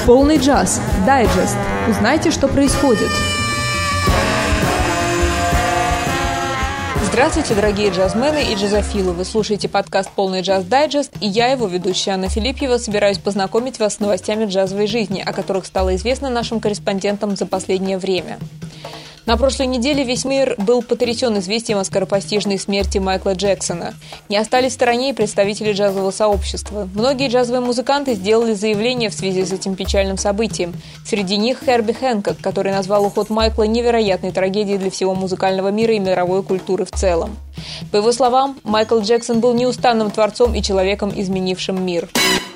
Полный джаз. Дайджест. Узнайте, что происходит. Здравствуйте, дорогие джазмены и джазофилы. Вы слушаете подкаст «Полный джаз дайджест», и я, его ведущая Анна Филипьева, собираюсь познакомить вас с новостями джазовой жизни, о которых стало известно нашим корреспондентам за последнее время. На прошлой неделе весь мир был потрясен известием о скоропостижной смерти Майкла Джексона. Не остались в стороне и представители джазового сообщества. Многие джазовые музыканты сделали заявления в связи с этим печальным событием. Среди них Херби Хэнкок, который назвал уход Майкла невероятной трагедией для всего музыкального мира и мировой культуры в целом. По его словам, Майкл Джексон был неустанным творцом и человеком, изменившим мир.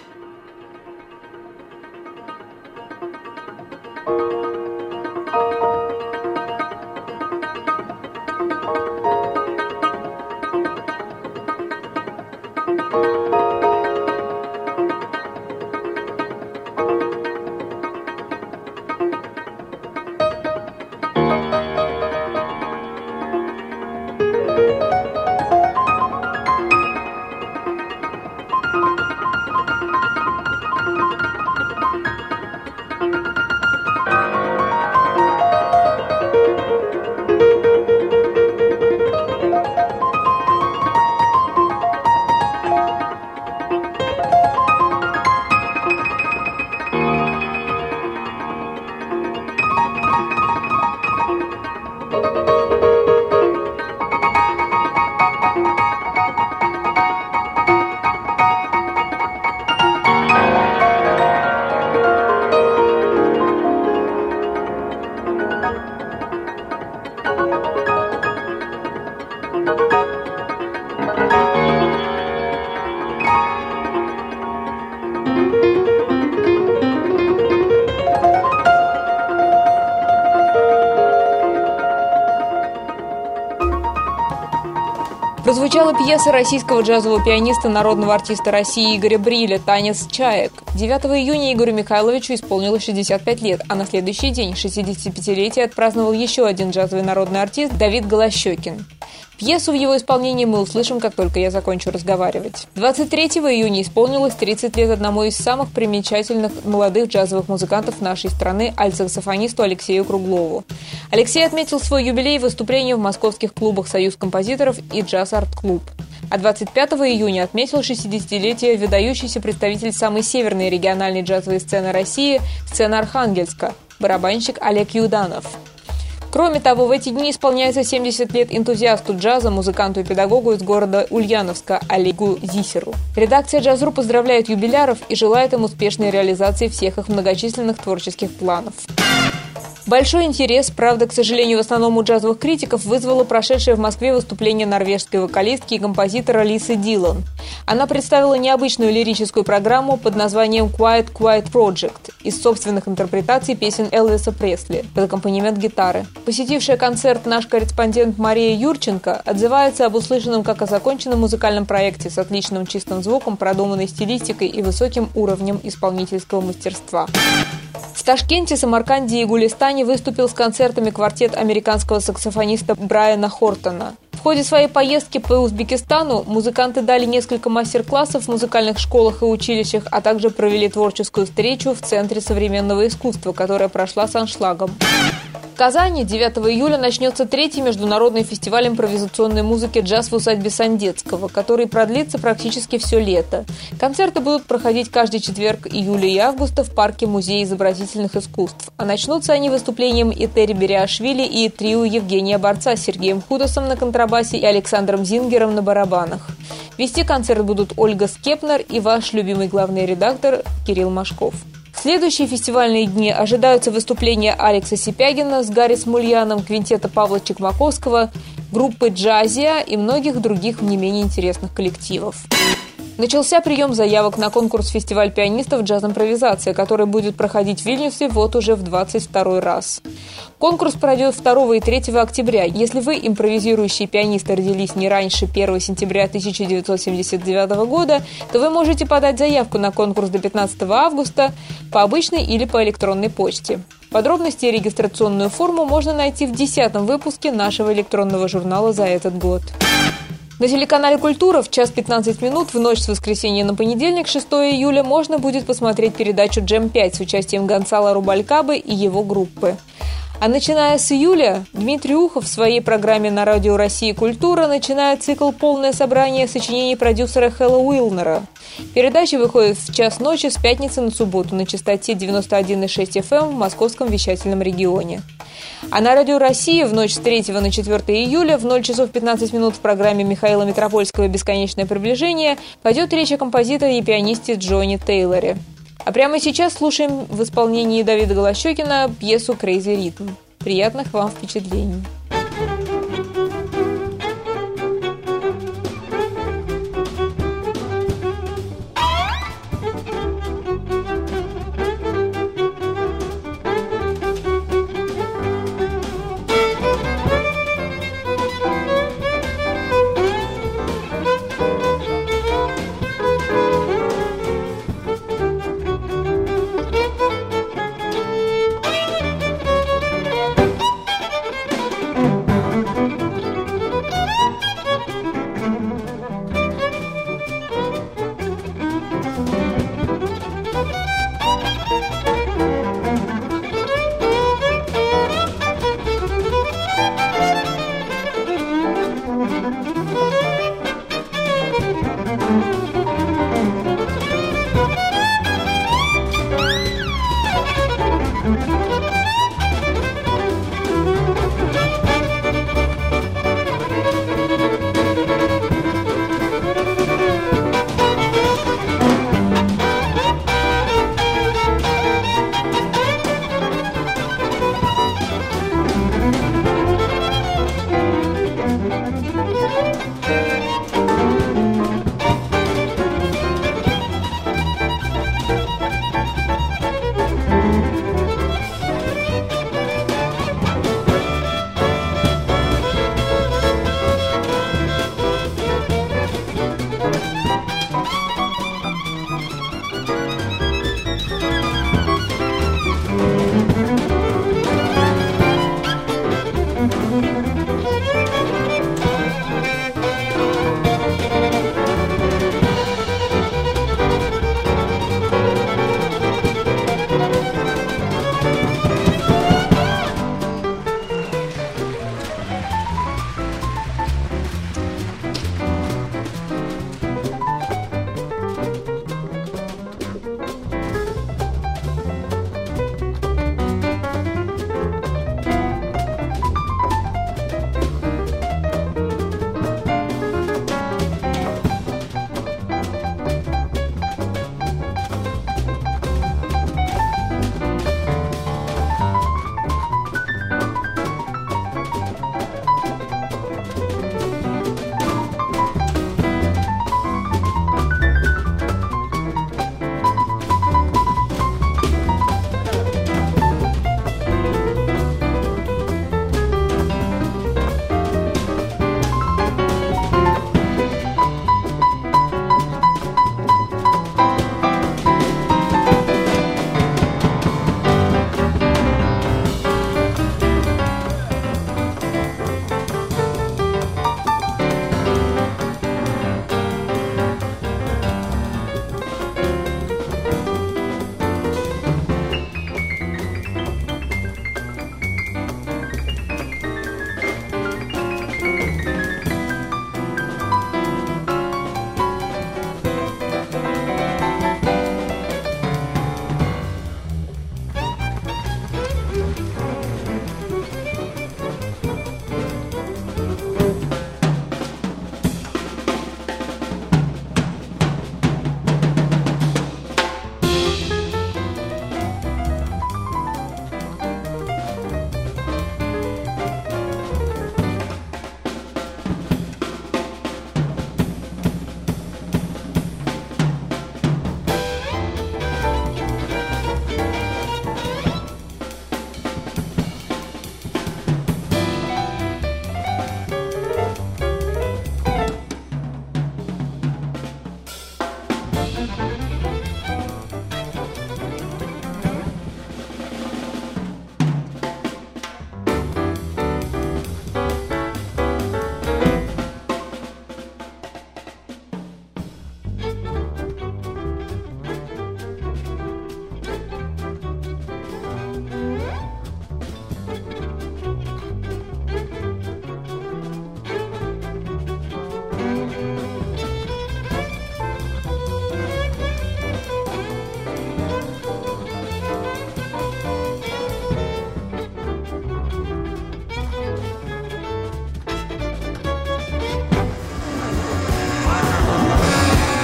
Прозвучала пьеса российского джазового пианиста, народного артиста России Игоря Бриля «Танец чаек». 9 июня Игорю Михайловичу исполнилось 65 лет, а на следующий день, 65-летие, отпраздновал еще один джазовый народный артист Давид Голощекин. Пьесу в его исполнении мы услышим, как только я закончу разговаривать. 23 июня исполнилось 30 лет одному из самых примечательных молодых джазовых музыкантов нашей страны, альтсаксофонисту Алексею Круглову. Алексей отметил свой юбилей выступлением в московских клубах «Союз композиторов» и «Джаз-арт-клуб». А 25 июня отметил 60-летие выдающийся представитель самой северной региональной джазовой сцены России, сцена Архангельска, барабанщик Олег Юданов. Кроме того, в эти дни исполняется 70 лет энтузиасту джаза, музыканту и педагогу из города Ульяновска Олегу Зисеру. Редакция «Джаз.ру» поздравляет юбиляров и желает им успешной реализации всех их многочисленных творческих планов. Большой интерес, правда, к сожалению, в основном у джазовых критиков, вызвало прошедшее в Москве выступление норвежской вокалистки и композитора Лисы Дилан. Она представила необычную лирическую программу под названием «Quiet Quiet Project» из собственных интерпретаций песен Элвиса Пресли под аккомпанемент гитары. Посетившая концерт наш корреспондент Мария Юрченко отзывается об услышанном как о законченном музыкальном проекте с отличным чистым звуком, продуманной стилистикой и высоким уровнем исполнительского мастерства. В Ташкенте, Самарканде и Гулистане выступил с концертами квартет американского саксофониста Брайана Хортона. В ходе своей поездки по Узбекистану музыканты дали несколько мастер-классов в музыкальных школах и училищах, а также провели творческую встречу в Центре современного искусства, которая прошла с аншлагом. В Казани 9 июля начнется 3-й международный фестиваль импровизационной музыки «Джаз в усадьбе Сандецкого», который продлится практически все лето. Концерты будут проходить каждый четверг июля и августа в парке Музея изобразительных искусств. А начнутся они выступлением Этери Бериашвили и трио Евгения Борца с Сергеем Худосом на контрабасе и Александром Зингером на барабанах. Вести концерт будут Ольга Скепнер и ваш любимый главный редактор Кирилл Машков. В следующие фестивальные дни ожидаются выступления Алекса Сипягина с Гарри Смульяном, квинтета Павла Чекмаковского, группы «Джазия» и многих других не менее интересных коллективов. Начался прием заявок на конкурс «Фестиваль пианистов «Джаз-импровизация», который будет проходить в Вильнюсе вот уже в 22-й раз. Конкурс пройдет 2 и 3 октября. Если вы, импровизирующие пианисты, родились не раньше 1 сентября 1979 года, то вы можете подать заявку на конкурс до 15 августа по обычной или по электронной почте. Подробности и регистрационную форму можно найти в 10-м выпуске нашего электронного журнала за этот год. На телеканале «Культура» в час 15 минут в ночь с воскресенья на понедельник, 6 июля, можно будет посмотреть передачу «Джем-5» с участием Гонсало Рубалькабы и его группы. А начиная с июля, Дмитрий Ухов в своей программе на радио «Россия. Культура» начинает цикл «Полное собрание сочинений продюсера Хэлла Уилнера». Передача выходит в час ночи с пятницы на субботу на частоте 91,6 FM в московском вещательном регионе. А на радио «Россия» в ночь с 3 на 4 июля в 0 часов 15 минут в программе Михаила Митропольского «Бесконечное приближение» пойдет речь о композиторе и пианисте Джонни Тейлоре. А прямо сейчас слушаем в исполнении Давида Голощёкина пьесу «Crazy Rhythm». Приятных вам впечатлений!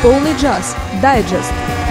Полный джаз. Дайджест.